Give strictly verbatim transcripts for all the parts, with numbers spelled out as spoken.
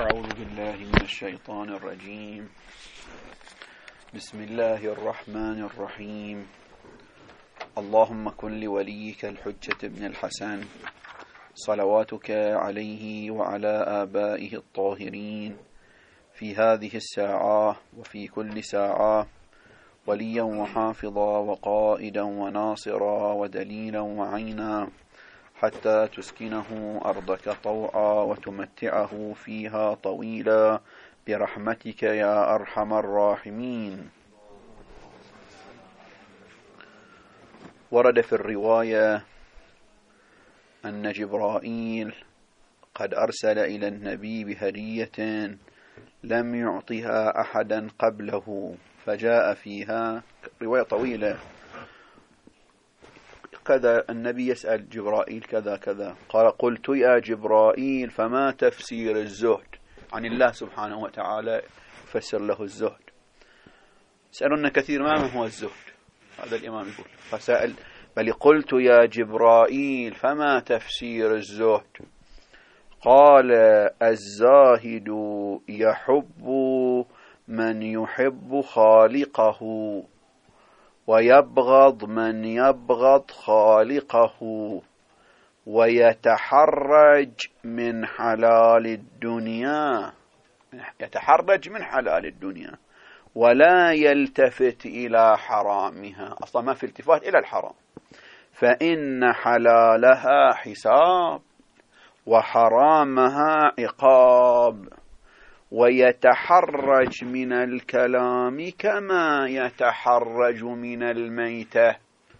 أعوذ بالله من الشيطان الرجيم. بسم الله الرحمن الرحيم. اللهم كن لوليك الحجة بن الحسن صلواتك عليه وعلى آبائه الطاهرين في هذه الساعة وفي كل ساعة وليا وحافظا وقائدا وناصرا ودليلا وعينا، حتى تسكنه أرضك طوعا وتمتعه فيها طويلا برحمتك يا أرحم الراحمين. ورد في الرواية أن جبرائيل قد أرسل إلى النبي بهدية لم يعطها أحدا قبله، فجاء فيها رواية طويلة كذا. النبي يسأل جبرائيل كذا كذا، قال: قلت يا جبرائيل فما تفسير الزهد؟ عن الله سبحانه وتعالى فسر له الزهد. سألنا كثير ما هو الزهد، هذا الإمام يقول، فسأل بل قلت يا جبرائيل فما تفسير الزهد؟ قال: الزاهد يحب من يحب خالقه ويبغض من يبغض خالقه ويتحرج من حلال الدنيا يتحرج من حلال الدنيا ولا يلتفت إلى حرامها. أصلا ما في التفات إلى الحرام، فإن حلالها حساب وحرامها عقاب. ويتحرج من الكلام كما يتحرج من الميتة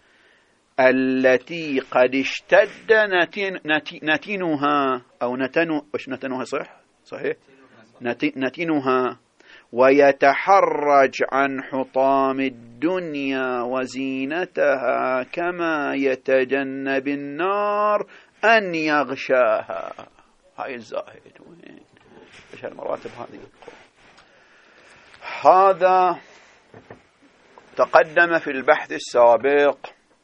التي قد اشتد نتن نتنها أو نتنو وش نتنها صح صحيح نتنها. ويتحرج عن حطام الدنيا وزينتها كما يتجنب النار أن يغشاها. هاي الزاهد وين ايش المراتب هذه؟ هذا تقدم في البحث السابق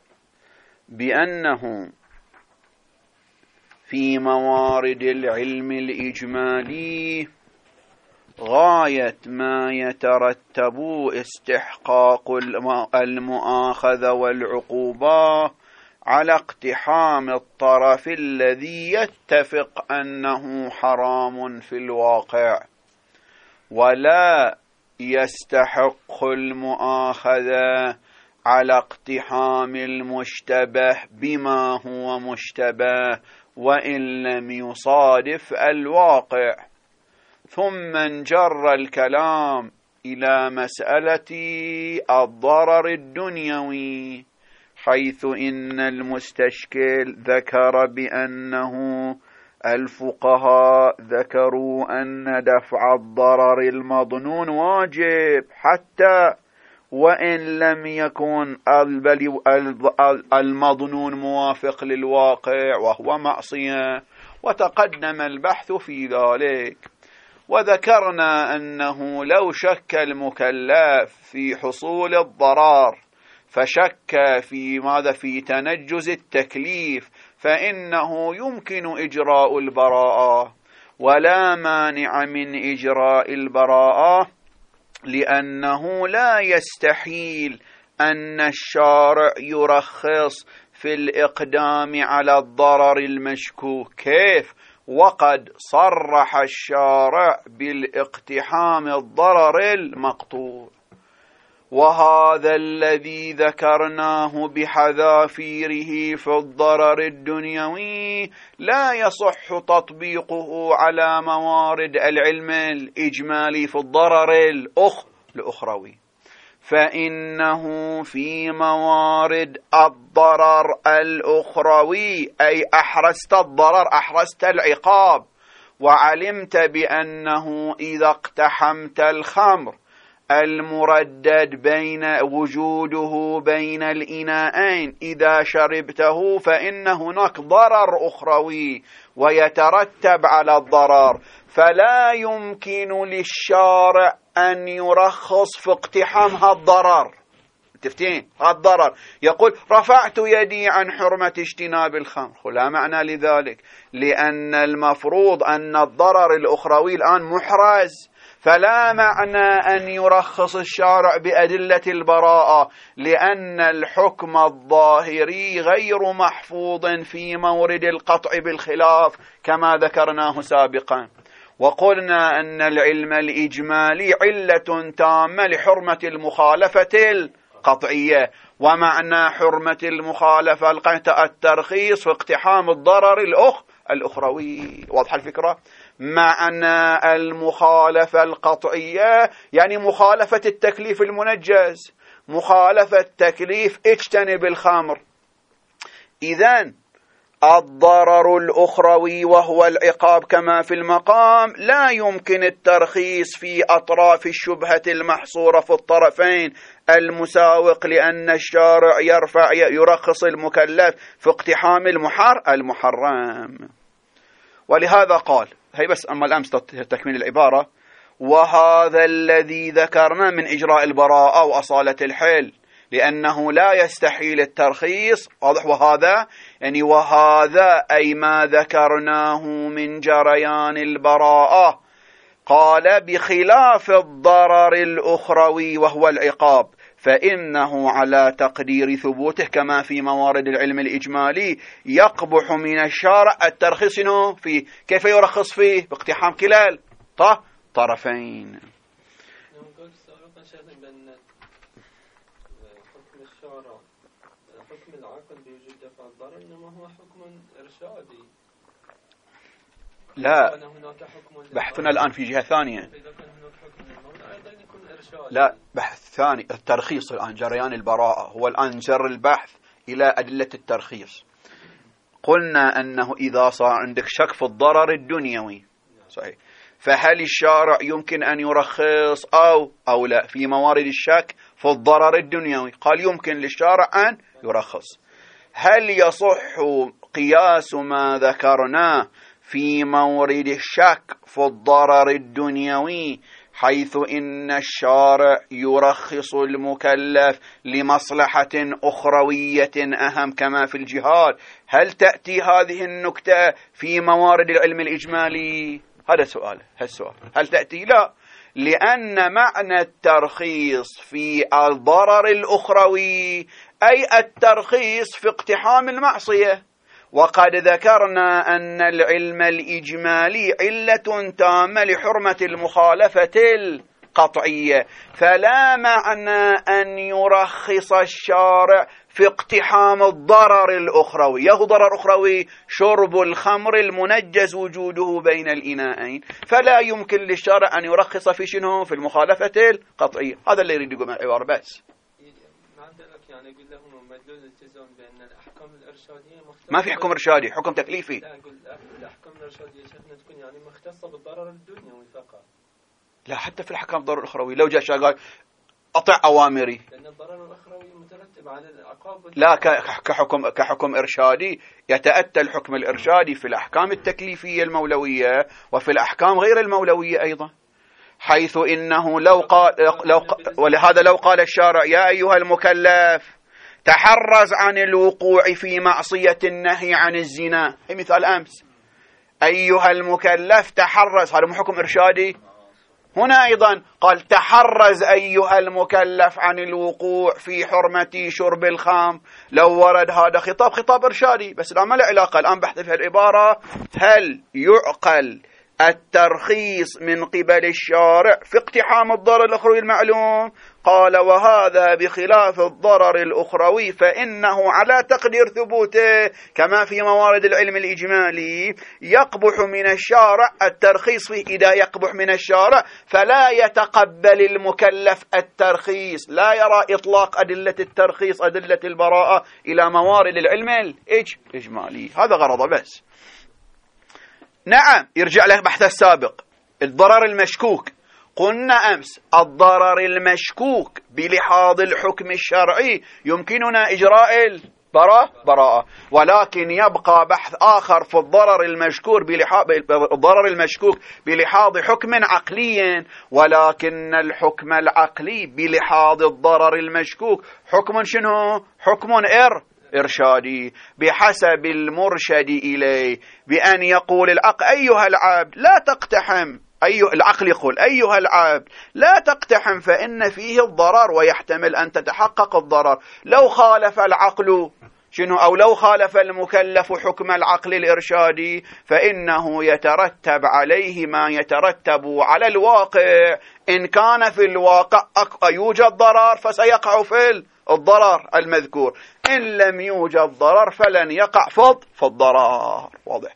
بأنه في موارد العلم الإجمالي غاية ما يترتب استحقاق المؤاخذة والعقوبة على اقتحام الطرف الذي يتفق أنه حرام في الواقع، ولا يستحق المؤاخذة على اقتحام المشتبه بما هو مشتبه وإن لم يصادف الواقع. ثم انجر الكلام إلى مسألة الضرر الدنيوي، حيث إن المستشكل ذكر بأنه الفقهاء ذكروا أن دفع الضرر المظنون واجب حتى وإن لم يكن المظنون موافق للواقع وهو معصية، وتقدم البحث في ذلك. وذكرنا أنه لو شك المكلف في حصول الضرر فشك في ماذا في تنجز التكليف، فإنه يمكن إجراء البراءة ولا مانع من إجراء البراءة، لأنه لا يستحيل أن الشارع يرخص في الإقدام على الضرر المشكوك. كيف؟ وقد صرح الشارع بالاقتحام الضرر المقطوع. وهذا الذي ذكرناه بحذافيره في الضرر الدنيوي لا يصح تطبيقه على موارد العلم الإجمالي في الضرر الأخ الأخروي، فإنه في موارد الضرر الأخروي أي أحرزت الضرر أحرزت العقاب، وعلمت بأنه إذا اقتحمت الخمر المردد بين وجوده بين الإناءين إذا شربته فإن هناك ضرر أخروي ويترتب على الضرر، فلا يمكن للشارع أن يرخص في اقتحام هذا الضرر. متفتين الضرر. يقول رفعت يدي عن حرمة اجتناب الخمر، لا معنى لذلك، لأن المفروض أن الضرر الأخروي الآن محرز، فلا معنى أن يرخص الشارع بأدلة البراءة، لأن الحكم الظاهري غير محفوظ في مورد القطع بالخلاف كما ذكرناه سابقا. وقلنا أن العلم الإجمالي علة تامة لحرمة المخالفة القطعية، ومعنى حرمة المخالفة القطعية الترخيص في اقتحام الضرر الأخ الأخروي. واضح الفكرة؟ معنى المخالفة القطعية يعني مخالفة التكليف المنجز، مخالفة تكليف اجتنب الخمر. إذن الضرر الأخروي وهو العقاب كما في المقام لا يمكن الترخيص في أطراف الشبهة المحصورة في الطرفين المساوق، لأن الشارع يرفع يرخص المكلف في اقتحام المحر المحرم. ولهذا قال، هي بس أما الأمس تكمل العبارة، وهذا الذي ذكرنا من إجراء البراءة وأصالة الحل، لأنه لا يستحيل الترخيص. واضح؟ وهذا يعني وهذا أي ما ذكرناه من جريان البراءة. قال بخلاف الضرر الأخروي وهو العقاب، فإنه على تقدير ثبوته كما في موارد العلم الإجمالي يقبح من الشارع الترخيص فيه. كيف يرخص فيه؟ باقتحام كلا طرفين. حكم الشارع حكم العقل بوجود دفع الضرر إنما هو حكم إرشادي. لا، بحثنا الآن في جهة ثانية. إذا كان هناك حكم للمولى أيضا يكون إرشادي. لا، بحث ثاني. الترخيص الآن جريان البراءة، هو الآن جر البحث إلى أدلة الترخيص. قلنا أنه إذا صار عندك شك في الضرر الدنيوي، صحيح، فهل الشارع يمكن أن يرخص أو أو لا في موارد الشك في الضرر الدنيوي؟ قال يمكن للشارع أن يرخص. هل يصح قياس ما ذكرناه في مورد الشك في الضرر الدنيوي، حيث إن الشارع يرخص المكلف لمصلحة أخروية أهم كما في الجهاد؟ هل تأتي هذه النكتة في موارد العلم الإجمالي؟ هذا سؤال. هالسؤال هل تأتي؟ لا، لأن معنى الترخيص في الضرر الأخروي أي الترخيص في اقتحام المعصية، وقد ذكرنا أن العلم الإجمالي علة تامة لحرمة المخالفة القطعية، فلا معنى أن يرخص الشارع في اقتحام الضرر الأخروي. يهو ضرر أخروي شرب الخمر المنجز وجوده بين الإناءين، فلا يمكن للشارع أن يرخص في شنو؟ في المخالفة القطعية. هذا اللي يريد يقول العبارة. بس يعني يقول لهم مدلول الالتزام بأن الأحكام الإرشادية مختصة. ما في حكم إرشادي، حكم تكليفي. لا، أقول الأحكام الإرشادية شيخنا تكون يعني مختصة بالضرر الدنيوي فقط. لا، حتى في الأحكام الضرر الأخروي لو جاء شاء قال أطع أوامري، لأن الضرر الأخروي مترتب على العقاب. لا، كحكم كحكم إرشادي يتأتى الحكم الإرشادي في الأحكام التكليفية المولوية وفي الأحكام غير المولوية أيضا، حيث إنه لو قال لو ولهذا لو قال الشارع يا أيها المكلف تحرز عن الوقوع في معصية النهي عن الزنا، هي مثال أمس، أيها المكلف تحرز، هذا حكم إرشادي. هنا أيضا قال تحرز أيها المكلف عن الوقوع في حرمة شرب الخمر. لو ورد هذا خطاب خطاب إرشادي، بس لا ما له علاقة. الآن بحث في العبارة، هل يعقل الترخيص من قبل الشارع في اقتحام الضرر الأخروي المعلوم؟ قال وهذا بخلاف الضرر الأخروي، فإنه على تقدير ثبوته كما في موارد العلم الإجمالي يقبح من الشارع الترخيص فيه. إذا يقبح من الشارع فلا يتقبل المكلف الترخيص، لا يرى إطلاق أدلة الترخيص أدلة البراءة إلى موارد العلم الإجمالي. هذا غرضه بس. نعم، يرجع له بحث السابق الضرر المشكوك. قلنا أمس الضرر المشكوك بلحاظ الحكم الشرعي يمكننا إجراء براءة براءة، ولكن يبقى بحث آخر في الضرر المشكور بلحاظ الضرر المشكوك بلحاظ حكم عقلي، ولكن الحكم العقلي بلحاظ الضرر المشكوك حكم شنو؟ حكم إر إرشادي بحسب المرشد إليه، بأن يقول العقل أيها العبد لا تقتحم، أي العقل يقول أيها العبد لا تقتحم فإن فيه الضرر ويحتمل أن تتحقق الضرر. لو خالف العقل شنو أو لو خالف المكلف حكم العقل الإرشادي فإنه يترتب عليه ما يترتب على الواقع. إن كان في الواقع يوجد ضرر فسيقع في الضرر المذكور، إن لم يوجد ضرر فلن يقع فض في الضرر. واضح؟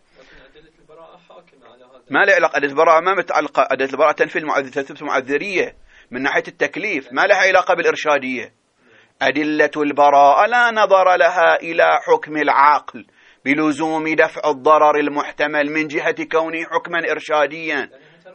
ما له علاقة أدلة البراءة، ما متعلقة أدلة البراءة تنفي المعذرية من ناحية التكليف، ما لها علاقة بالإرشادية. أدلة البراءة لا نظر لها إلى حكم العقل بلزوم دفع الضرر المحتمل من جهة كونه حكما إرشاديا.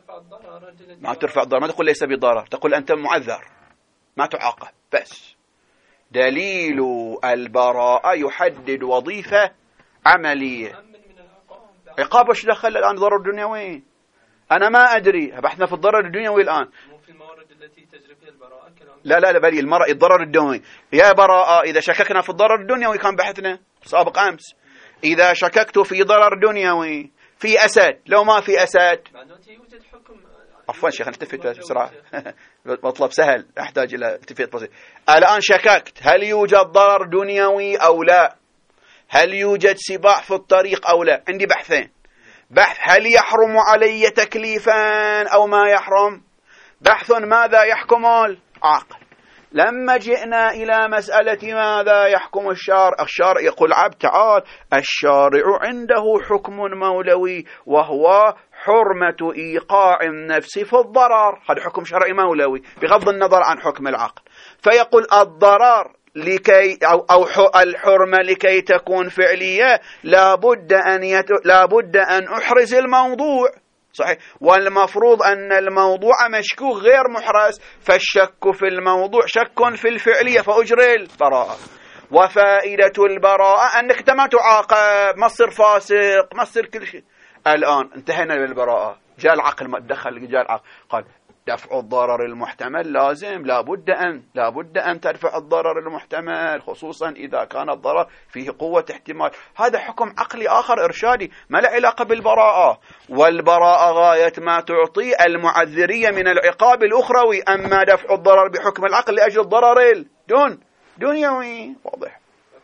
ما ترفع الضرر، ما تقول ليس بضرر، تقول أنت معذر ما تعاقب. بس دليل البراءة يحدد وظيفة عملية. عقاب وش دخل الآن ضرر الدنيوي؟ أنا ما أدري، بحثنا في الضرر الدنيوي الآن. في الموارد التي تجري فيها البراءة كلام. لا لا لا بل المرء الضرر الدنيوي. يا براءة إذا شككنا في الضرر الدنيوي كان بحثنا سابق أمس. إذا شككت في ضرر دنيوي في أسد، لو ما في أسد يوجد حكم. عفوا شيخ التفت بسرعة مطلب سهل أحتاج إلى التفت بسيط. الآن شككت هل يوجد ضرر دنيوي أو لا، هل يوجد سباع في الطريق أو لا. عندي بحثين، بحث هل يحرم علي تكليفا أو ما يحرم، بحث ماذا يحكم العقل. لما جئنا إلى مسألة ماذا يحكم الشارع، الشارع يقول عبد تعال الشارع عنده حكم مولوي وهو حرمة إيقاع النفس في الضرر، هذا حكم شرعي مولوي بغض النظر عن حكم العقل. فيقول الضرر لكي أو, أو الحرمة لكي تكون فعلية لابد أن يت... لابد أن أحرز الموضوع. صحيح، والمفروض أن الموضوع مشكوك غير محرز، فالشك في الموضوع شك في الفعلية فأجري البراءة. وفائدة البراءة أنك ما تعاقب، ما تصير فاسق، ما تصير كل شيء. الآن انتهينا بالبراءة، جاء العقل ما تدخل، جاء العقل قال دفع الضرر المحتمل لازم، لابد أن لابد أن تدفع الضرر المحتمل، خصوصا إذا كان الضرر فيه قوة احتمال. هذا حكم عقلي آخر إرشادي ما له علاقة بالبراءة. والبراءة غاية ما تعطي المعذرية من العقاب الأخروي، أما دفع الضرر بحكم العقل لأجل الضرر الدون دنيوي. واضح؟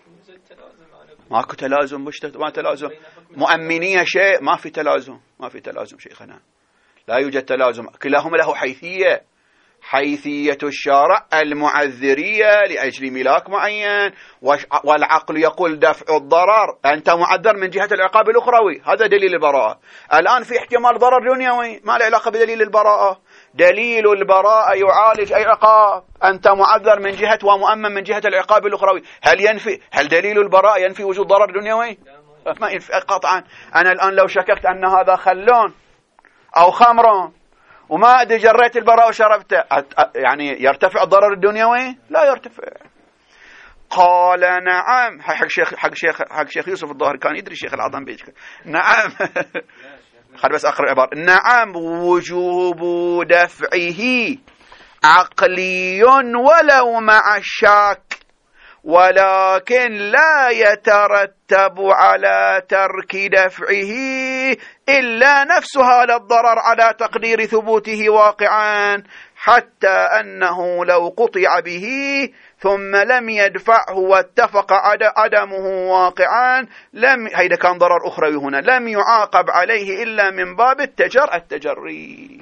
ماكو تلازم، مش ما تلازم مؤمنية شيء، ما في تلازم، ما في تلازم شيخنا، لا يوجد تلازم، كلاهما له حيثية. حيثية الشارع المعذرية لأجل ملاك معين، والعقل يقول دفع الضرر أنت معذر من جهة العقاب الأخروي، هذا دليل البراءة. الآن في احتمال ضرر دنيوي ما له علاقة بدليل البراءة. دليل البراءة يعالج أي عقاب، أنت معذر من جهة ومؤمن من جهة العقاب الأخروي. هل ينفي هل دليل البراءة ينفي وجود ضرر دنيوي؟ ما ينفي قطعا. أنا الآن لو شككت أن هذا خلون أو خمر وما أدري جريت البراءة وشربته، يعني يرتفع الضرر الدنيوي؟ لا يرتفع. قال نعم، حق شيخ حق شيخ حق شيخ يوسف الظاهر كان يدري شيخ العظم بيجك. نعم خل بس أقرأ عبارة. نعم وجوب دفعه عقلي ولو مع الشك، ولكن لا يترتب على ترك دفعه إلا نفس هذا الضرر على تقدير ثبوته واقعا، حتى أنه لو قطع به ثم لم يدفعه واتفق عدمه واقعا لم، هيدا كان ضرر أخروي هنا، لم يعاقب عليه إلا من باب التجر التجري.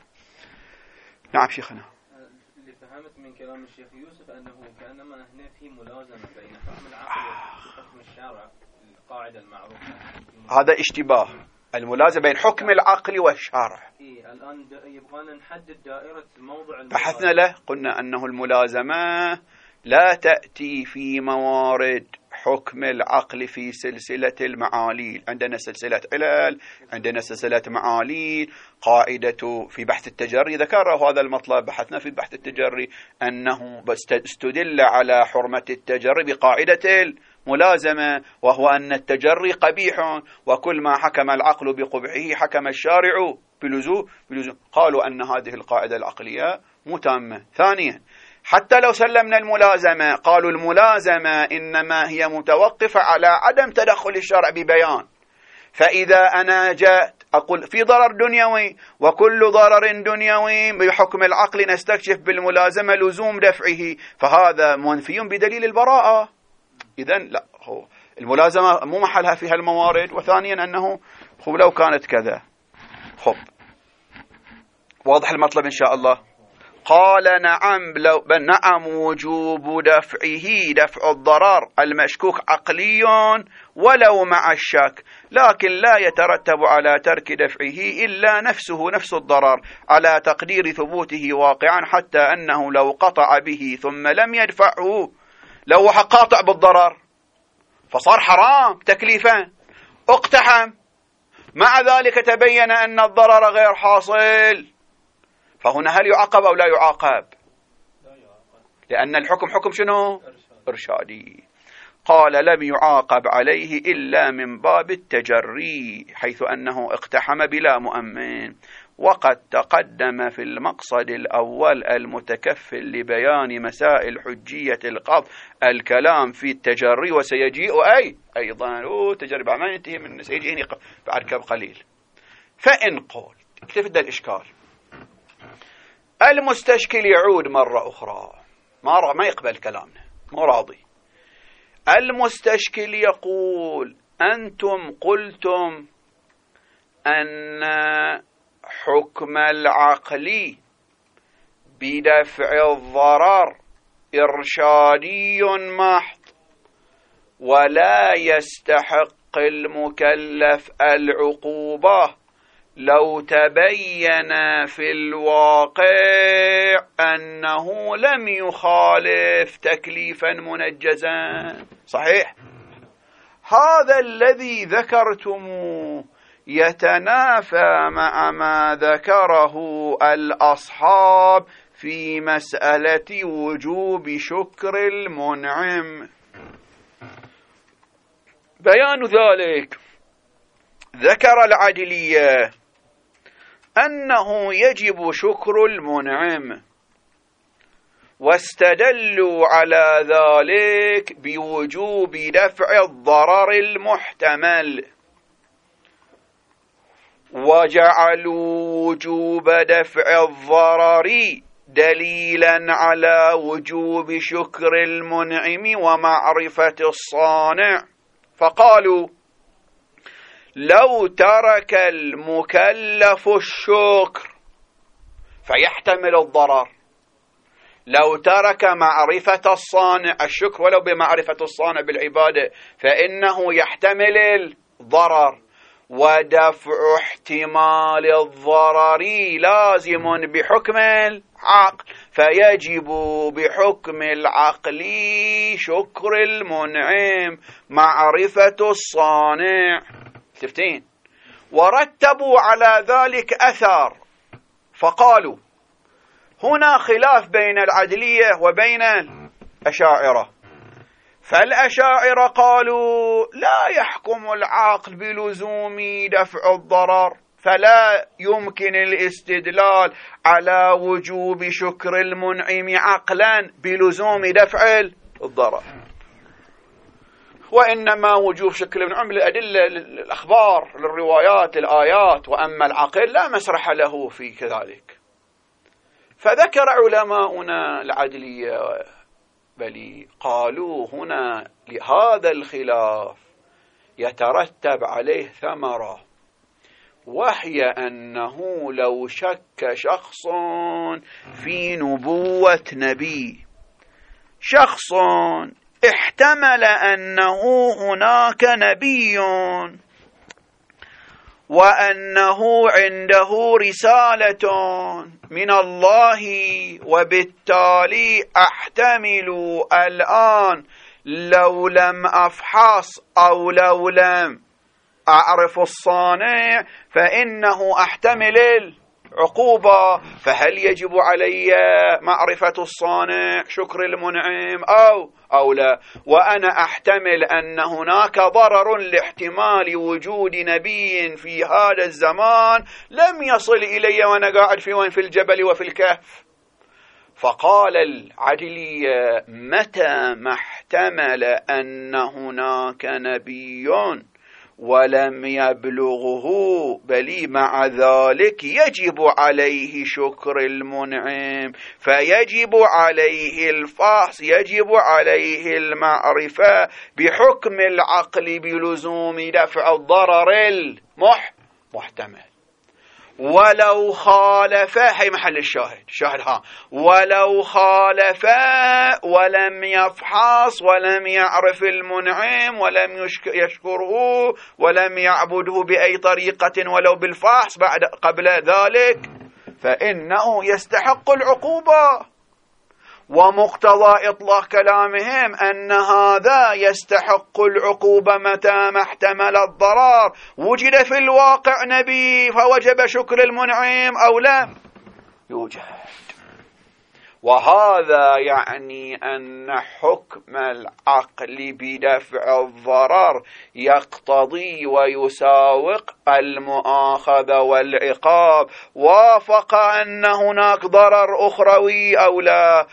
نعم شيخنا. اللي فهمت من كلام الشيخ يوسف أنه كأنما هنا في ملازمة بين حكم العقل وحكم الشارع، القاعدة المعروفة. هذا اشتباه، الملازمة بين حكم العقل والشارع. إيه الآن يبغانا نحدد دائرة موضع. بحثنا له، قلنا أنه الملازمة لا تأتي في موارد حكم العقل في سلسلة المعاليل. عندنا سلسلة علل، عندنا سلسلة معاليل. قاعدة في بحث التجري ذكره هذا المطلب، بحثنا في بحث التجري أنه استدل على حرمة التجري بقاعدة ملازمة، وهو أن التجري قبيح، وكل ما حكم العقل بقبحه حكم الشارع بلزوم بلزوم. قالوا أن هذه القاعدة العقلية متامة. ثانيا، حتى لو سلمنا الملازمة، قالوا الملازمة إنما هي متوقفة على عدم تدخل الشرع ببيان. فإذا أنا جاءت أقول في ضرر دنيوي، وكل ضرر دنيوي بحكم العقل نستكشف بالملازمة لزوم دفعه، فهذا منفي بدليل البراءة. إذن لا، هو الملازمة مو محلها في هالموارد. وثانيا أنه هو لو كانت كذا. خب، واضح المطلب إن شاء الله. قال نعم، لو نعم وجوب دفعه، دفع الضرر المشكوك عقلي ولو مع الشك، لكن لا يترتب على ترك دفعه إلا نفسه نفس الضرر على تقدير ثبوته واقعا، حتى أنه لو قطع به ثم لم يدفعه، لو قاطع بالضرر فصار حرام تكليفا، اقتحم، مع ذلك تبين أن الضرر غير حاصل، فهنا هل يعاقب أو لا يعاقب؟ لأن الحكم حكم شنو؟ إرشادي. قال لم يعاقب عليه إلا من باب التجري، حيث أنه اقتحم بلا مؤمن. وقد تقدم في المقصد الأول المتكفل لبيان مسائل حجية القبض الكلام في التجري، وسيجيء أي أيضا تجري بعد ما ينتهي من سيجيني بعد كم قليل. فإن قلت اكتفت الإشكال، المستشكل يعود مرة أخرى، ما ما يقبل كلامنا، مو راضي. المستشكل يقول أنتم قلتم أن حكم العقل بدفع الضرر إرشادي محض، ولا يستحق المكلف العقوبة لو تبين في الواقع أنه لم يخالف تكليفا منجزا. صحيح؟ هذا الذي ذكرتموه يتنافى مع ما ذكره الأصحاب في مسألة وجوب شكر المنعم. بيان ذلك، ذكر العدلية أنه يجب شكر المنعم، واستدلوا على ذلك بوجوب دفع الضرر المحتمل، وجعلوا وجوب دفع الضرر دليلا على وجوب شكر المنعم ومعرفة الصانع، فقالوا لو ترك المكلف الشكر فيحتمل الضرر، لو ترك معرفة الصانع الشكر ولو بمعرفة الصانع بالعبادة فإنه يحتمل الضرر، ودفع احتمال الضرر لازم بحكم العقل، فيجب بحكم العقل شكر المنعم معرفة الصانع. تفتين. ورتبوا على ذلك أثر، فقالوا هنا خلاف بين العدلية وبين الأشاعرة، فالأشاعرة قالوا لا يحكم العقل بلزوم دفع الضرر، فلا يمكن الاستدلال على وجوب شكر المنعم عقلا بلزوم دفع الضرر، وإنما وجوب شكر المنعم لأدلة الأخبار للروايات الآيات، وأما العقل لا مسرح له في كذلك. فذكر علماؤنا العدلية بل قالوا هنا لهذا الخلاف يترتب عليه ثمرة، وهي أنه لو شك شخص في نبوة نبي، شخص احتمل أنه هناك نبي وأنه عنده رسالة من الله، وبالتالي أحتمل الآن لو لم أفحص أو لو لم أعرف الصانع فإنه أحتمل عقوبة، فهل يجب علي معرفة الصانع شكر المنعم أو أو لا؟ وأنا أحتمل أن هناك ضرر لاحتمال وجود نبي في هذا الزمان لم يصل إلي وأنا قاعد في وين في الجبل وفي الكهف. فقال العدلية: متى ما احتمل أن هناك نبي ولم يبلغه بل مع ذلك يجب عليه شكر المنعم، فيجب عليه الفحص، يجب عليه المعرفة بحكم العقل بلزوم دفع الضرر المحتمل، ولو خالف، هي محل الشاهد، شاهد ها، ولو خالف ولم يفحص ولم يعرف المنعم ولم يشكره ولم يعبده بأي طريقة ولو بالفحص بعد قبل ذلك، فإنه يستحق العقوبة. ومقتضى إطلاق كلامهم أن هذا يستحق العقوبة متى ما احتمل الضرر، وجد في الواقع نبي فوجب شكر المنعم أو لا يوجد. وهذا يعني أن حكم العقل بدفع الضرر يقتضي ويساوق المؤاخذة والعقاب، وافق أن هناك ضرر أخروي أو لا،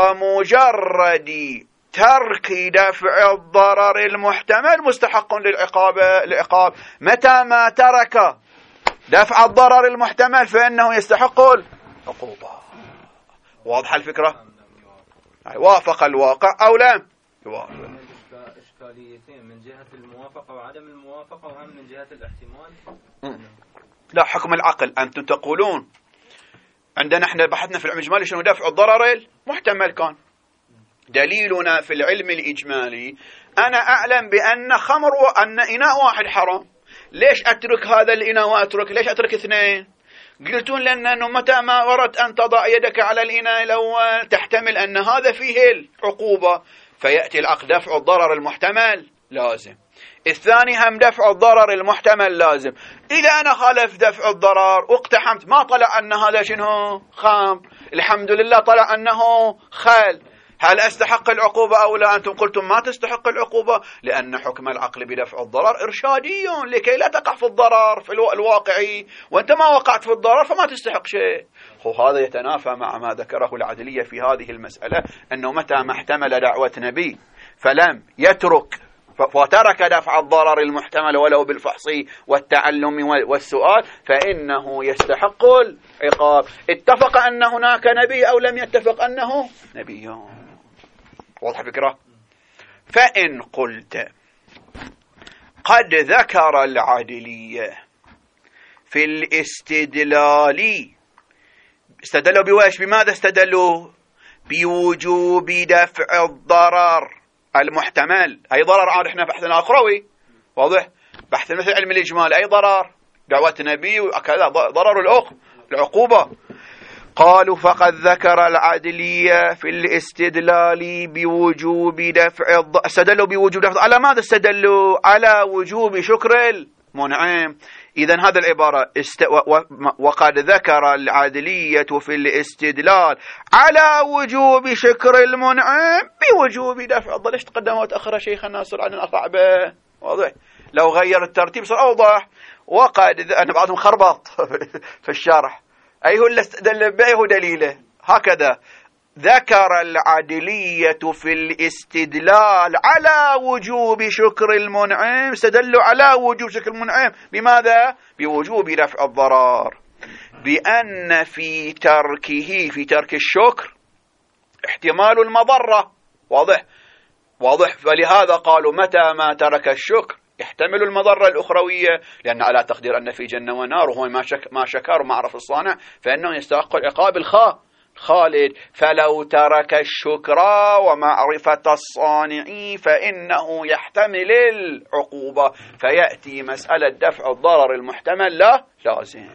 فمجرد ترك دفع الضرر المحتمل مستحق للعقاب العقاب. متى ما ترك دفع الضرر المحتمل فإنه يستحق العقوبة. واضحة الفكرة؟ وافق الواقع أو لا يوافق. إشكاليتين من جهة الموافقة وعدم الموافقة، وهم من جهة الاحتمال. لا، حكم العقل. أنتم تقولون عندنا احنا بحثنا في العلم الإجمالي شنو دفع الضرر المحتمل كان. دليلنا في العلم الإجمالي أنا أعلم بأن خمر وأن إناء واحد حرام، ليش أترك هذا الإناء وأترك ليش أترك اثنين؟ قلتون لأنه متى ما وردت أن تضع يدك على الإناء الأول تحتمل أن هذا فيه العقوبة، فيأتي العقد دفع الضرر المحتمل لازم. الثاني هم دفع الضرر المحتمل لازم. إذا أنا خالف دفع الضرر واقتحمت ما طلع أن هذا شنو خام، الحمد لله طلع أنه خال، هل أستحق العقوبة أو لا؟ أنتم قلتم ما تستحق العقوبة لأن حكم العقل بدفع الضرر إرشادي لكي لا تقع في الضرر في الواقعي، وأنت ما وقعت في الضرر فما تستحق شيء. وهذا يتنافى مع ما ذكره العدلية في هذه المسألة، أنه متى ما احتمل دعوة نبي فلم يترك فترك دفع الضرر المحتمل ولو بالفحص والتعلم والسؤال فإنه يستحق العقاب. اتفق أن هناك نبي أو لم يتفق أنه نبي. واضح فكرة؟ فإن قلت قد ذكر العدلية في الاستدلال، استدلوا بواش؟ بماذا استدلوا؟ بوجوب دفع الضرر المحتمل. أي ضرر؟ عاد احنا بحثنا أخروي واضح، بحث مثل علم الإجمال أي ضرر؟ دعوة نبي وكذا ضرر الأخ العقوبة. قالوا فقد ذكر العدلية في الاستدلال بوجوب دفع الضرر، استدلوا بوجوب دفع. على ماذا استدلوا؟ على وجوب شكر المنعم. إذن هذا العبارة است... و... وقد ذكر العدلية في الاستدلال على وجوب شكر المنعم بوجوب دفع الضرر. ليش تقدم وتأخر شيخ ناصر عن الأربع به؟ واضح، لو غير الترتيب صار أوضح. وقد ذ... أنا بعضهم خربط في الشرح، أي هو اللي استدل به هو دليله هكذا. ذكر العدلية في الاستدلال على وجوب شكر المنعم، استدلوا على وجوب شكر المنعم بماذا؟ بوجوب دفع الضرر، بأن في تركه في ترك الشكر احتمال المضرة. واضح واضح فلهذا قالوا متى ما ترك الشكر يحتمل المضرة الأخروية، لأن على تقدير أن في جنة ونار وهو ما, شك ما شكر وما عرف الصانع فإنه يستحق العقاب الخا خالد. فلو ترك الشكر ومعرفة الصانع فإنه يحتمل العقوبة، فيأتي مسألة دفع الضرر المحتمل لا لازم.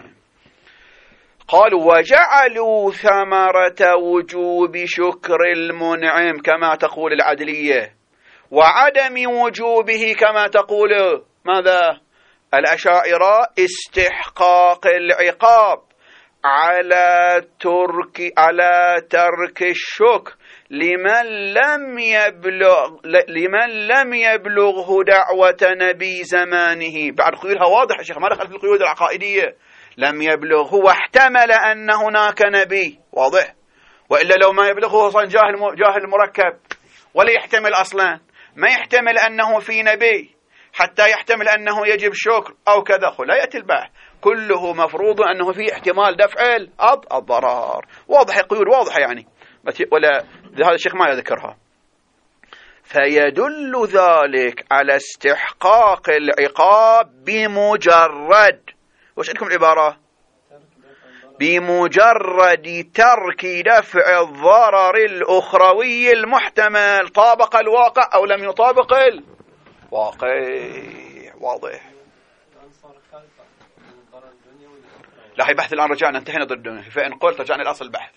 قالوا وجعلوا ثمرة وجوب شكر المنعم كما تقول العدلية وعدم وجوبه كما تقول ماذا الأشاعرة استحقاق العقاب على ترك على ترك الشكر لمن لم يبلغ لمن لم يبلغه دعوة نبي زمانه. بعد قيودها واضح يا شيخ، ما دخل في القيود العقائدية. لم يبلغه واحتمل أن هناك نبي، واضح. وإلا لو ما يبلغه أصلا جاهل جاهل مركب، ولا يحتمل أصلا، ما يحتمل أنه في نبي حتى يحتمل أنه يجب شكر أو كذا، لا يأتي البحث. كله مفروض أنه في احتمال دفع الضرر. واضح، قيود واضحة يعني، ولا هذا الشيخ ما يذكرها. فيدل ذلك على استحقاق العقاب بمجرد، وش عندكم العبارة؟ بمجرد ترك دفع الضرر الأخروي المحتمل. طابق الواقع أو لم يطابق الواقع. واضح. لا هي بحث الآن رجعنا، انتهينا ضد الدنيا، فإن قلت رجعنا الأصل البحث.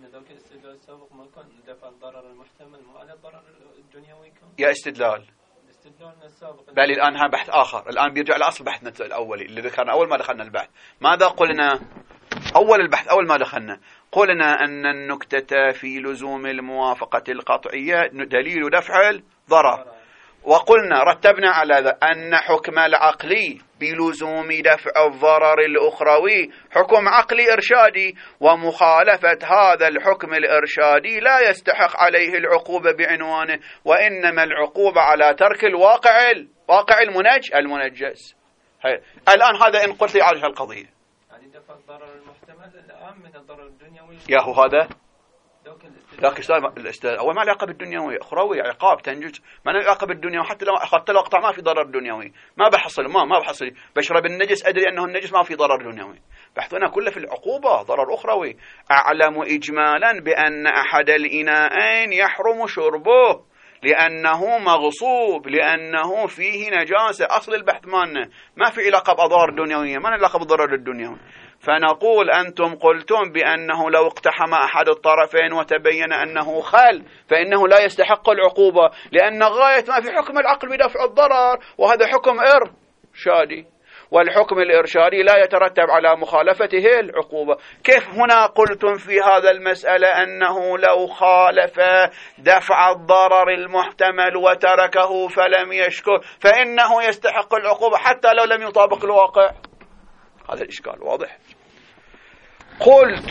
يا استدلال بل الآن ها بحث آخر، الآن بيرجع لأصل بحثنا الأولي اللي ذكرنا أول ما دخلنا البحث. ماذا قلنا أول البحث أول ما دخلنا؟ قلنا أن النكتة في لزوم الموافقة القطعية دليل دفع الضرر، وقلنا رتبنا على ذا أن حكم العقلي بلزوم دفع الضرر الأخروي حكم عقلي إرشادي، ومخالفة هذا الحكم الإرشادي لا يستحق عليه العقوبة بعنوانه، وإنما العقوبة على ترك الواقع الواقع المنج المنجس. الآن هذا إن قلت لي على القضية يعني دفع الضرر المحتمل الآن من الضرر الدنيوي. يا هو هذا لكن الاستاذ أول ما علاقة بالدنيوي، أخروي عقاب تنجز، ما له علاقة بالدنيا. حتى لو أخذت له قطع ما في ضرر دنيوي، ما بحصل ما ما بحصل بشرب النجس أدري أنه النجس ما في ضرر دنيوي. بحثنا كله في العقوبة ضرر أخروي. أعلم إجمالا بأن أحد الإناءين يحرم شربه لأنه مغصوب، لأنه فيه نجاسة. أصل البحث مالنا ما في علاقة بأضرار دنيوية، ما له علاقة بالضرر الدنيوي. فنقول أنتم قلتم بأنه لو اقتحم أحد الطرفين وتبين أنه خل فإنه لا يستحق العقوبة، لأن غاية ما في حكم العقل بدفع الضرر، وهذا حكم إرشادي، والحكم الإرشادي لا يترتب على مخالفته العقوبة. كيف هنا قلتم في هذا المسألة أنه لو خالف دفع الضرر المحتمل وتركه فلم يشكر فإنه يستحق العقوبة حتى لو لم يطابق الواقع؟ هذا الإشكال واضح. قلت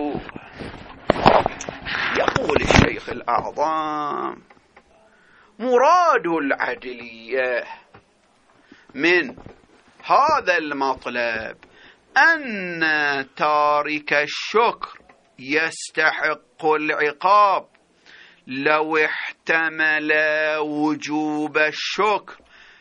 يقول الشيخ الأعظم مراد العدلية من هذا المطلب أن تارك الشكر يستحق العقاب لو احتمل وجوب الشكر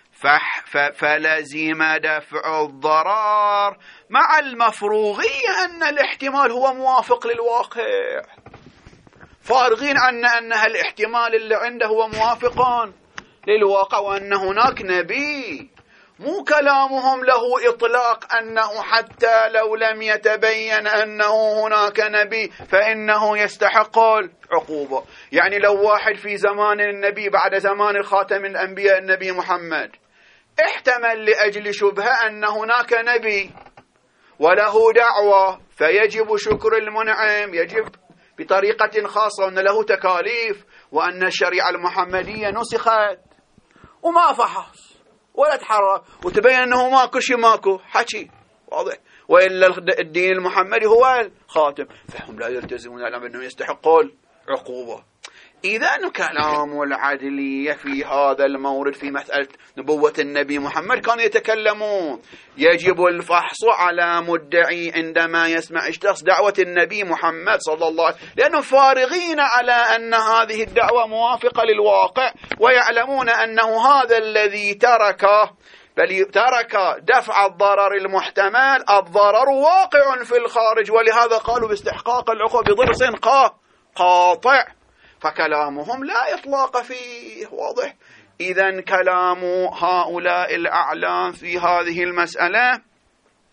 فلزم دفع الضرر، مع المفروغية أن الاحتمال هو موافق للواقع. فارغين عن أن الاحتمال اللي عنده هو موافق للواقع وأن هناك نبي. مو كلامهم له إطلاق أنه حتى لو لم يتبين أنه هناك نبي فإنه يستحق العقوبة. يعني لو واحد في زمان النبي بعد زمان خاتم الأنبياء النبي محمد احتمل لأجل شبهة أن هناك نبي وله دعوة فيجب شكر المنعم، يجب بطريقة خاصة، وأن له تكاليف، وأن الشريعة المحمدية نسخت، وما فحص ولا تحرك وتبين أنه ماكو شيء، ماكو حكي واضح، وإلا الدين المحمدي هو الخاتم، فهم لا يلتزمون على أنهم يستحقوا العقوبة. إذن كلام العدلية في هذا المورد في مسألة نبوة النبي محمد كانوا يتكلمون يجب الفحص على مدعي عندما يسمع شخص دعوة النبي محمد صلى الله عليه وسلم، لأنهم فارغين على أن هذه الدعوة موافقة للواقع، ويعلمون أنه هذا الذي تركه بل ترك دفع الضرر المحتمل، الضرر واقع في الخارج، ولهذا قالوا باستحقاق العقوبة بضرس قاطع، فكلامهم لا إطلاق فيه واضح. إذن كلام هؤلاء الأعلام في هذه المسألة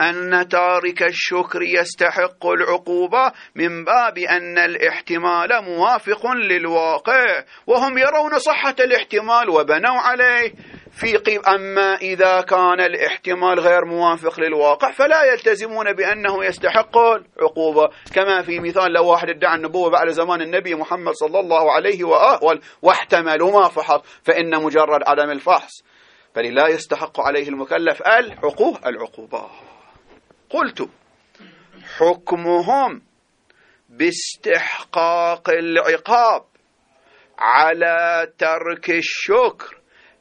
أن تارك الشكر يستحق العقوبة من باب أن الاحتمال موافق للواقع، وهم يرون صحة الاحتمال وبنوا عليه في قيم. أما إذا كان الاحتمال غير موافق للواقع فلا يلتزمون بأنه يستحق العقوبة، كما في مثال لو واحد ادعى النبوة بعد زمان النبي محمد صلى الله عليه وآله واحتملوا ما فحص، فإن مجرد عدم الفحص بل لا يستحق عليه المكلف العقوبة العقوبة. قلت حكمهم باستحقاق العقاب على ترك الشكر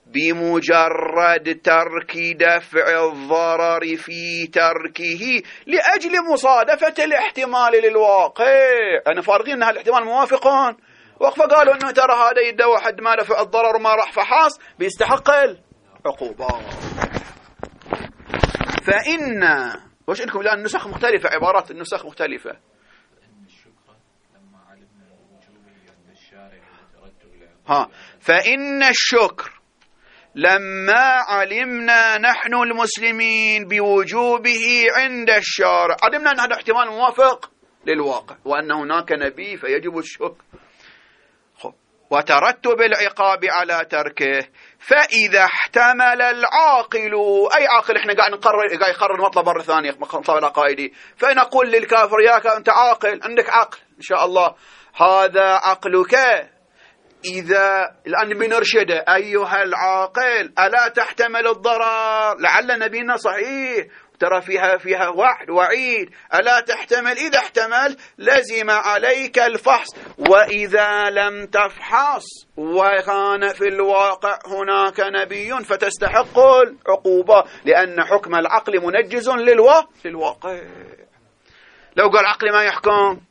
بمجرد ترك دفع الضرر في تركه لأجل مصادفة الاحتمال للواقع. أنا فارغين أن الاحتمال موافقون، وقفة قالوا أنه ترى هذا يدعو حد ما دفع الضرر وما راح فحص بيستحق العقوبة. فإن وش إنكم الآن النسخ مختلفة، عبارات النسخ مختلفة. ها فإن الشكر لما علمنا نحن المسلمين بوجوبه عند الشارع، علمنا أن هذا احتمال موافق للواقع وأن هناك نبي فيجب الشكر، وترتب العقاب على تركه. فإذا احتمل العاقل، أي عاقل، احنا قاعد نقرر قاعد يقرر مطلب مرة ثانية مطلب العقائدي، فنقول للكافر يا أنت عاقل، عندك عقل إن شاء الله، هذا عقلك. إذا الآن بنرشده أيها العاقل ألا تحتمل الضرر، لعل نبينا صحيح ترى فيها فيها وعد وعيد، ألا تحتمل، إذا احتمل لزم عليك الفحص، وإذا لم تفحص وكان في الواقع هناك نبي فتستحق العقوبة، لأن حكم العقل منجز للوا... للواقع. لو قال عقل ما يحكم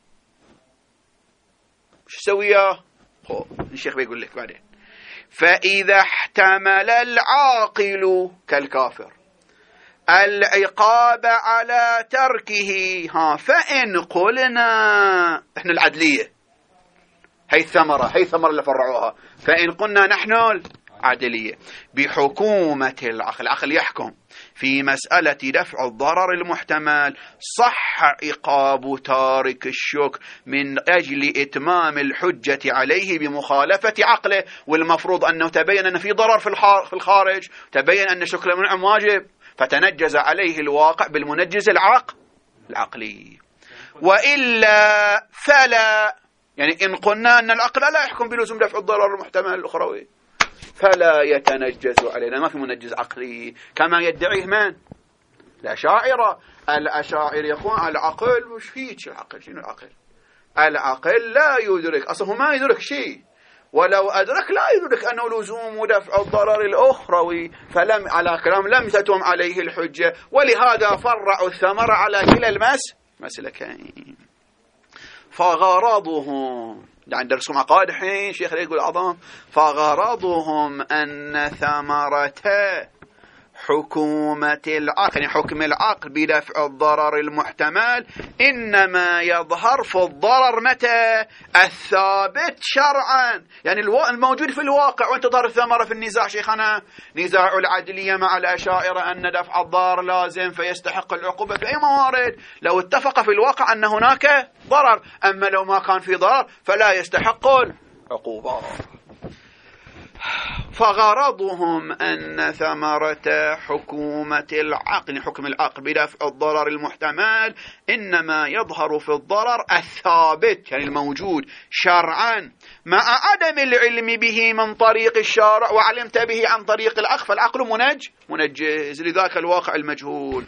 شو سويه؟ الشيخ بيقول لك بعدين. فإذا احتمل العاقل كالكافر العقاب على تركه، ها فإن قلنا احنا العدلية، هي الثمرة هي الثمرة اللي فرعوها، فإن قلنا نحن العدلية بحكومة العقل، العقل يحكم في مسألة دفع الضرر المحتمل، صح عقاب تارك الشكر من أجل إتمام الحجة عليه بمخالفة عقله، والمفروض أنه تبين أن في ضرر في الخارج، تبين أن شكر المنعم واجب، فتنجز عليه الواقع بالمنجز العقل العقلي. وإلا فلا، يعني إن قلنا أن العقل لا يحكم بلزوم دفع الضرر المحتمل الأخروي فلا يتنجز علينا، ما في منجز عقلي كما يدعيه من؟ الأشاعرة. الأشاعرة يقول العقل مش فيك، العقل شنو العقل؟ العقل لا يدرك، أصله ما يدرك شيء، ولو أدرك لا يدرك أنه لزوم دفع الضرر الأخروي، فلم على كلام لم تتم عليه الحجة، ولهذا فرعوا الثمرة على كلا المس مسلكين. فغرضهم عند درسهم عقائد حين شيخ يقول العظام، فغرضهم أن ثمرة حكومة العقل، يعني حكم العقل بدفع الضرر المحتمل، إنما يظهر في الضرر متى؟ الثابت شرعا، يعني الموجود في الواقع. وانت ضر الثمرة في النزاع شيخنا، نزاع العدلية مع الأشاعرة أن دفع الضرر لازم فيستحق العقوبة في أي موارد لو اتفق في الواقع أن هناك ضرر، أما لو ما كان في ضرر فلا يستحق العقوبة. فغرضهم أن ثمرة حكومة العقل، حكم العقل بدفع الضرر المحتمل، إنما يظهر في الضرر الثابت، يعني الموجود شرعا، مع عدم العلم به من طريق الشارع، وعلمت به عن طريق العقل، فالعقل منج منجز لذاك الواقع المجهول.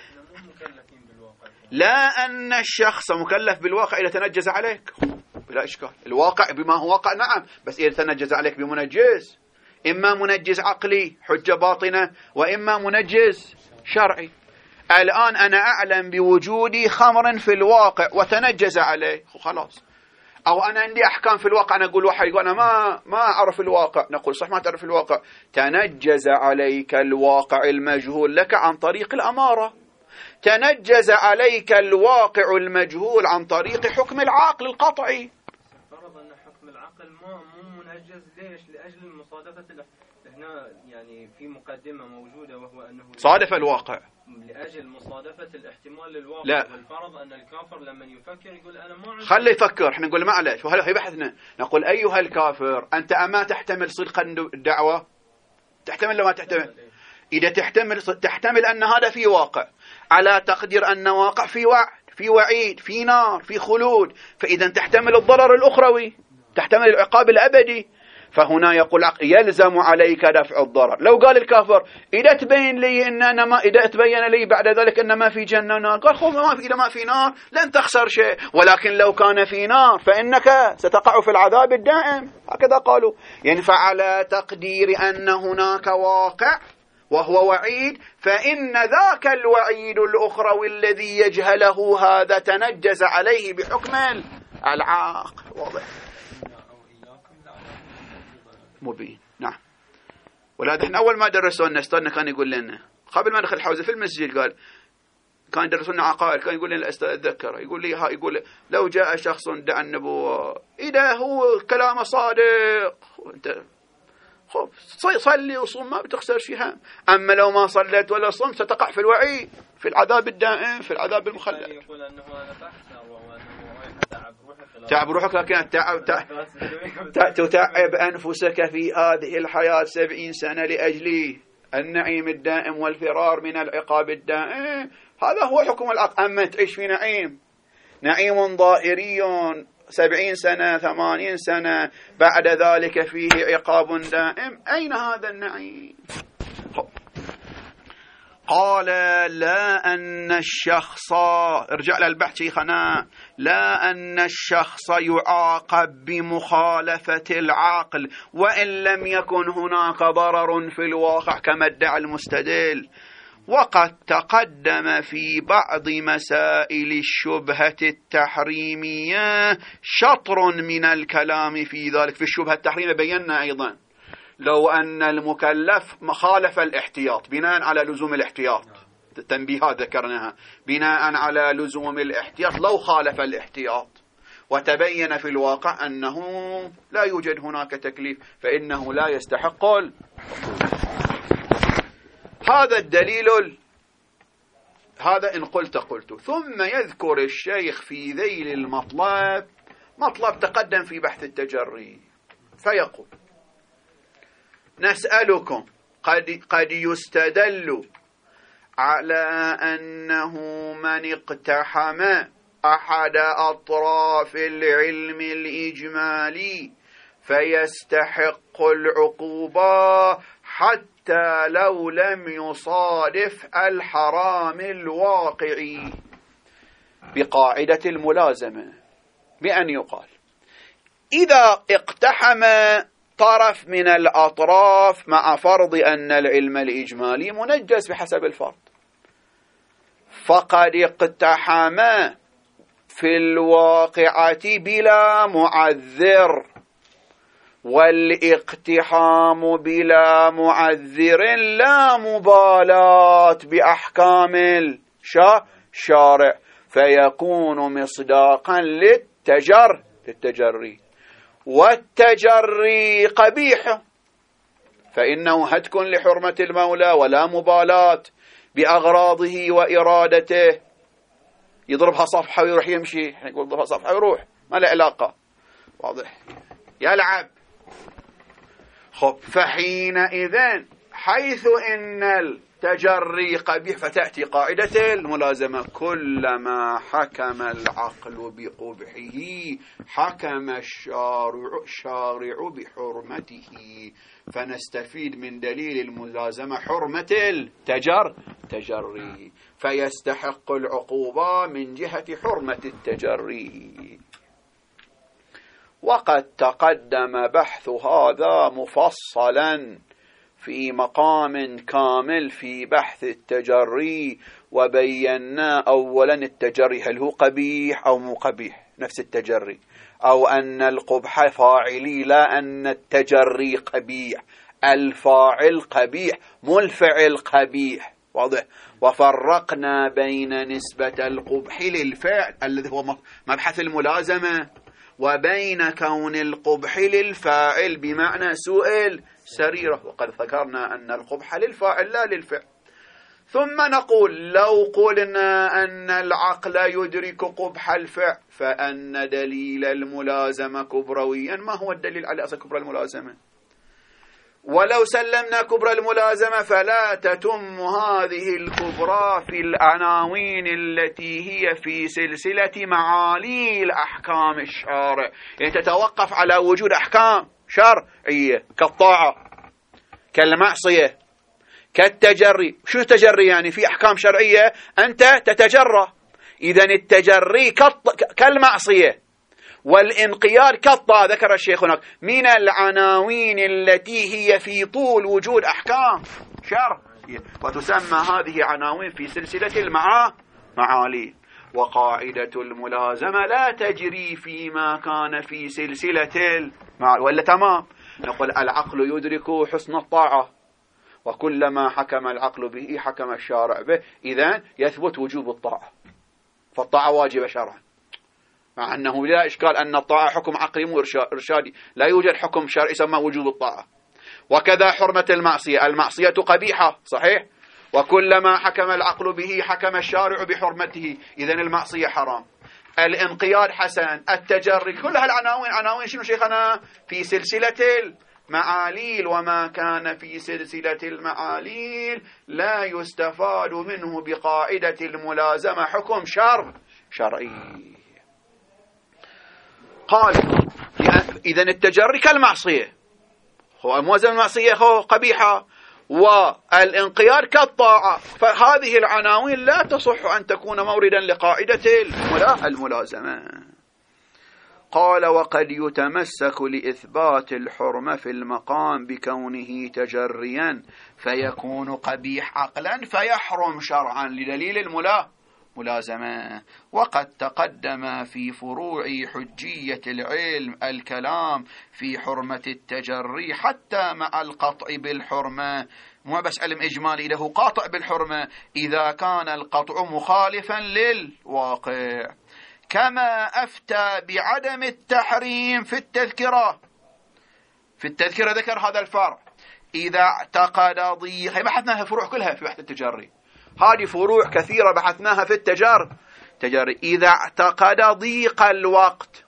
لا أن الشخص مكلف بالواقع إذا تنجز عليك بلا إشكال، الواقع بما هو واقع نعم، بس إذا تنجز عليك بمنجز، إما منجز عقلي حجة باطنة، وإما منجز شرعي. الآن أنا أعلم بوجود خمر في الواقع وتنجز عليه خلاص، أو أنا عندي أحكام في الواقع، أنا أقول واحد يقول أنا ما ما أعرف الواقع، نقول صح ما تعرف الواقع، تنجز عليك الواقع المجهول لك عن طريق الأمارة، تنجز عليك الواقع المجهول عن طريق حكم العقل القطعي. فرض أن حكم العقل ما مو منجز. ليش؟ لأجل مصادفة هنا يعني في مقدمة موجودة وهو أنه صادف الواقع، لأجل مصادفة الاحتمال للواقع. لا. والفرض أن الكافر لما يفكر يقول أنا ما عندي، خلي يفكر. احنا نقول معلش وهذا هي بحثنا، نقول أيها الكافر أنت أما تحتمل صدق الدعوة؟ تحتمل لو ما تحتمل؟ إذا تحتمل تحتمل أن هذا في واقع، على تقدير أن واقع في وعد، في وعيد، في نار، في خلود، فإذا تحتمل الضرر الأخروي، تحتمل العقاب الأبدي. فهنا يقول يلزم عليك دفع الضرر. لو قال الكافر إذا تبين لي إن أنا ما إذا تبين لي بعد ذلك أن ما في جنة ونار، قال خو ما في، إذا ما في نار لن تخسر شيء، ولكن لو كان في نار فإنك ستقع في العذاب الدائم. هكذا قالوا. يعني فعلى تقدير أن هناك واقع وهو وعيد، فإن ذاك الوعيد الأخروي الذي يجهله هذا تنجز عليه بحكم العاقل. واضح مبين. نعم. ولهذا احنا أول ما درسونا استاذنا كان يقول لنا قبل ما ندخل حوزة في المسجد، قال كان يدرسونا عقائد، كان يقول لنا الأستاذ أتذكر يقول لي ها يقول لو جاء شخص دعا النبوة إذا هو كلامه صادق وانت خب صلي وصوم ما بتخسر شيء، أما لو ما صليت ولا صمت ستقع في الوعيد، في العذاب الدائم، في العذاب المخلد. يقول أنه هذا بحث تعب روحك، تعب روحك، لكن التعب تتعب أنفسك في هذه الحياة سبعين سنة لأجل النعيم الدائم والفرار من العقاب الدائم. هذا هو حكم العقل. أما تعيش في نعيم نعيم ظاهري سبعين سنة ثمانين سنة بعد ذلك فيه عقاب دائم، أين هذا النعيم؟ قال لا أن الشخص، ارجع للبحث شيخنا، لا أن الشخص يعاقب بمخالفة العقل وإن لم يكن هناك ضرر في الواقع كما ادعى المستدل. وقد تقدم في بعض مسائل الشبهة التحريمية شطر من الكلام في ذلك. في الشبهة التحريمية بينا أيضا لو أن المكلف خالف الاحتياط بناء على لزوم الاحتياط، تنبيهات ذكرناها بناء على لزوم الاحتياط، لو خالف الاحتياط وتبين في الواقع أنه لا يوجد هناك تكليف فإنه لا يستحق. هذا الدليل، هذا إن قلت قلت. ثم يذكر الشيخ في ذيل المطلب مطلب تقدم في بحث التجري، فيقول نسألكم قد, قد يستدل على أنه من اقتحم أحد أطراف العلم الإجمالي فيستحق العقوبة حتى لو لم يصادف الحرام الواقعي، بقاعدة الملازمة، بأن يقال إذا اقتحم طرف من الأطراف مع فرض أن العلم الإجمالي منجز بحسب الفرض، فقد اقتحم في الواقعة بلا معذر، والاقتحام بلا معذر لا مبالاة بأحكام الشارع، فيكون مصداقا للتجر للتجري. والتجري قبيح فإنه هتك لحرمة المولى ولا مبالاة بأغراضه وإرادته. يضربها صفحة ويروح يمشي، يقول ضربها صفحة ويروح، ما له علاقة. واضح؟ يلعب. خب فحينئذ حيث إن التجري قبيح فتأتي قاعدة الملازمة، كلما حكم العقل بقبحه حكم الشارع الشارع بحرمته، فنستفيد من دليل الملازمة حرمة التجر تجري، فيستحق العقوبة من جهة حرمة التجري. وقد تقدم بحث هذا مفصلا في مقام كامل في بحث التجري، وبينا أولا التجري هل هو قبيح أو مو قبيح، نفس التجري، أو أن القبح فاعلي لا أن التجري قبيح، الفاعل قبيح مو الفعل قبيح. واضح؟ وفرقنا بين نسبة القبح للفعل الذي هو مبحث الملازمة، وبين كون القبح للفاعل بمعنى سوء السريرة، وقد ذكرنا أن القبح للفاعل لا للفعل. ثم نقول لو قلنا أن العقل يدرك قبح الفعل فأن دليل الملازمة كبرويا. ما هو الدليل على أصل كبر الملازمة؟ ولو سلمنا كبر الملازمة فلا تتم هذه الكبرى في العناوين التي هي في سلسلة معالي الأحكام الشارع، يعني تتوقف على وجود أحكام شرعية كالطاعة كالمعصية كالتجري. شو التجري؟ يعني في أحكام شرعية أنت تتجرى، إذن التجري كالمعصية والانقياد كالطاعة. ذكر الشيخ هناك من العناوين التي هي في طول وجود أحكام شرعية، وتسمى هذه عناوين في سلسلة المعالي. وقاعدة الملازمة لا تجري فيما كان في سلسلة المعالي، ولا تمام. نقول العقل يدرك حسن الطاعة، وكلما حكم العقل به حكم الشارع به، إذن يثبت وجوب الطاعة، فالطاعة واجبة شرعا، مع أنه لا إشكال أن الطاعة حكم عقلي وإرشادي، لا يوجد حكم شرعي يسمى وجوب الطاعة. وكذا حرمة المعصية، المعصية قبيحة صحيح، وكلما حكم العقل به حكم الشارع بحرمته، إذن المعصية حرام. الانقياد حسن، التجري، كل هالعناوين عناوين شنو شيخنا؟ في سلسلة المعاليل، وما كان في سلسلة المعاليل لا يستفاد منه بقاعدة الملازمة حكم شرع شرعي. قال إذن التجري كالمعصية، هو موازن المعصية هو قبيحة، والانقياد كالطاعة، فهذه العناوين لا تصح أن تكون موردا لقاعدة الملازمة. قال وقد يتمسك لإثبات الحرمة في المقام بكونه تجريا فيكون قبيح عقلا فيحرم شرعا لدليل الملازمة. وقد تقدم في فروع حجية العلم الكلام في حرمة التجري حتى مع القطع بالحرمة، مو بس علم إجمالي، له قاطع بالحرمة إذا كان القطع مخالفا للواقع، كما أفتى بعدم التحريم في التذكرة. في التذكرة ذكر هذا الفرع، إذا اعتقد ضيق، هي بحثناها فروع كلها في بحث التجري، هذه فروع كثيرة بحثناها في التجار تجري. إذا اعتقد ضيق الوقت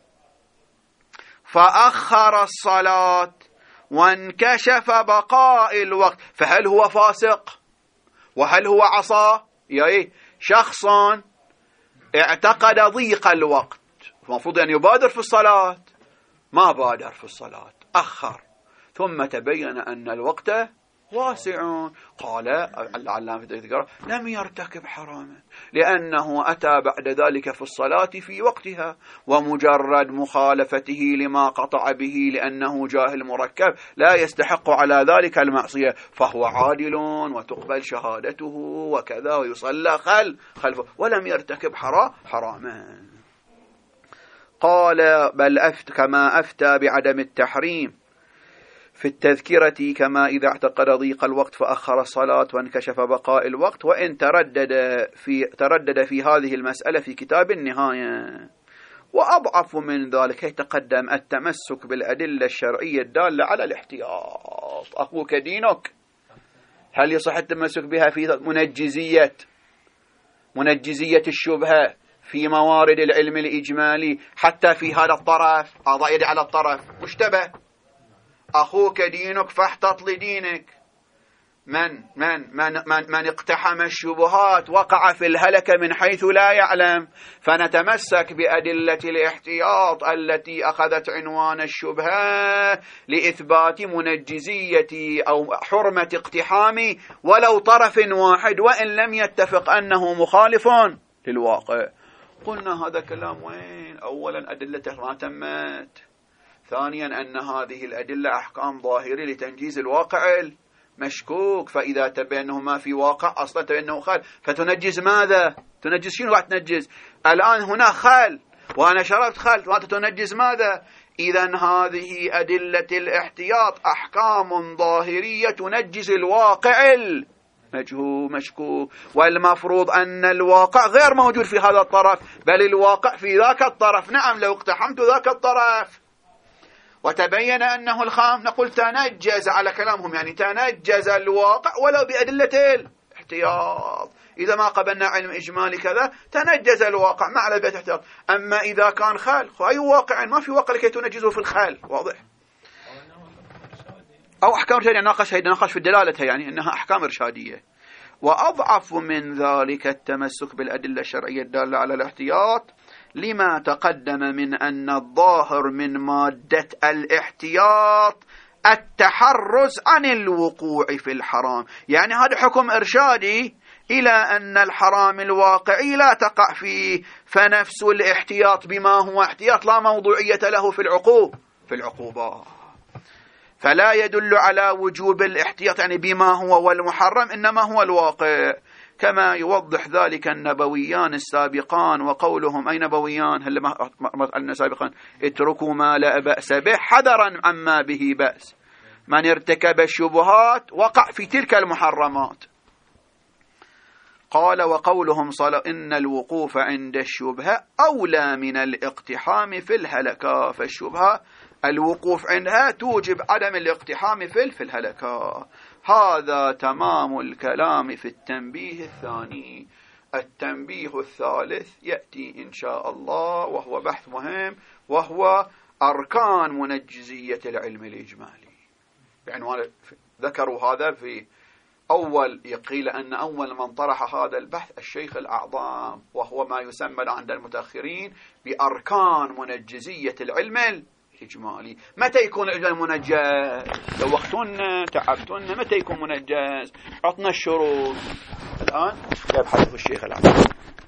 فأخر الصلاة وانكشف بقاء الوقت، فهل هو فاسق؟ وهل هو عصى؟ يعني شخص اعتقد ضيق الوقت، المفروض أن يبادر في الصلاة، ما بادر في الصلاة، أخر، ثم تبين أن الوقت واسع. قال العلامة في الذكر لم يرتكب حراما لأنه أتى بعد ذلك في الصلاة في وقتها، ومجرد مخالفته لما قطع به لأنه جاهل مركب لا يستحق على ذلك المعصية، فهو عادل وتقبل شهادته وكذا ويصلى خل خلفه، ولم يرتكب حراما. قال بل أفت كما أفتى بعدم التحريم في التذكرة كما إذا اعتقد ضيق الوقت فأخر الصلاة وانكشف بقاء الوقت، وإن تردد في تردد في هذه المسألة في كتاب النهاية. وأضعف من ذلك يتقدم التمسك بالأدلة الشرعية الدالة على الاحتياط. أخوك دينك، هل يصح التمسك بها في منجزية منجزية الشبهة في موارد العلم الإجمالي، حتى في هذا الطرف أضع يدي على الطرف مشتبه؟ أخوك دينك فاحتط لدينك. من من من من, من اقتحم الشبهات وقع في الهلكة من حيث لا يعلم، فنتمسك بأدلة الاحتياط التي أخذت عنوان الشبهة لإثبات منجزية أو حرمة اقتحام ولو طرف واحد وإن لم يتفق أنه مخالف للواقع. قلنا هذا كلام وين؟ أولا أدلته ما تمت، ثانيا أن هذه الأدلة أحكام ظاهرة لتنجيز الواقع المشكوك، فإذا تبينه ما في واقع أصلا تبينه خال، فتنجز ماذا؟ تنجز شنو قاعد تنجز؟ الآن هنا خال وأنا شربت خال، وأنت تنجز ماذا؟ إذن هذه أدلة الاحتياط أحكام ظاهرية تنجز الواقع مجهول مشكوك، والمفروض أن الواقع غير موجود في هذا الطرف، بل الواقع في ذاك الطرف. نعم لو اقتحمت ذاك الطرف وتبين أنه الخام نقول تنجز على كلامهم، يعني تنجز الواقع ولو بأدلة الاحتياط. إذا ما قبلنا علم إجمالي كذا تنجز الواقع ما على بيت احتياط. أما إذا كان خال أي واقع ما في واقع لكي تنجزه في الخال، واضح؟ أو أحكام إرشادية ناقش هيدا ناقش في دلالتها، يعني أنها أحكام إرشادية. وأضعف من ذلك التمسك بالأدلة الشرعية الدالة على الاحتياط لما تقدم من أن الظاهر من مادة الاحتياط التحرز عن الوقوع في الحرام. يعني هذا حكم إرشادي إلى أن الحرام الواقعي لا تقع فيه، فنفس الاحتياط بما هو احتياط لا موضوعية له في العقوب في العقوبات، فلا يدل على وجوب الاحتياط يعني بما هو والمحرم، إنما هو الواقع، كما يوضح ذلك النبويان السابقان. وقولهم أي نبويان هل ما قلنا سابقا اتركوا ما لا بأس به حذرا عما به بأس، من ارتكب الشبهات وقع في تلك المحرمات. قال وقولهم صلى إن الوقوف عند الشبهة أولى من الاقتحام في الهلكة، فالشبهة الوقوف عندها توجب عدم الاقتحام في في الهلكة. هذا تمام الكلام في التنبيه الثاني. التنبيه الثالث يأتي إن شاء الله، وهو بحث مهم، وهو أركان منجزية العلم الإجمالي. بعنوان ذكروا هذا في أول، يقيل أن أول من طرح هذا البحث الشيخ الأعظم، وهو ما يسمى عند المتأخرين بأركان منجزية العلم الإجمالي. متى يكون العلم منجز؟ لو وقتنا تعبتنا متى يكون منجز؟ عطنا الشروط. الآن يبحث الشيخ الأعظم.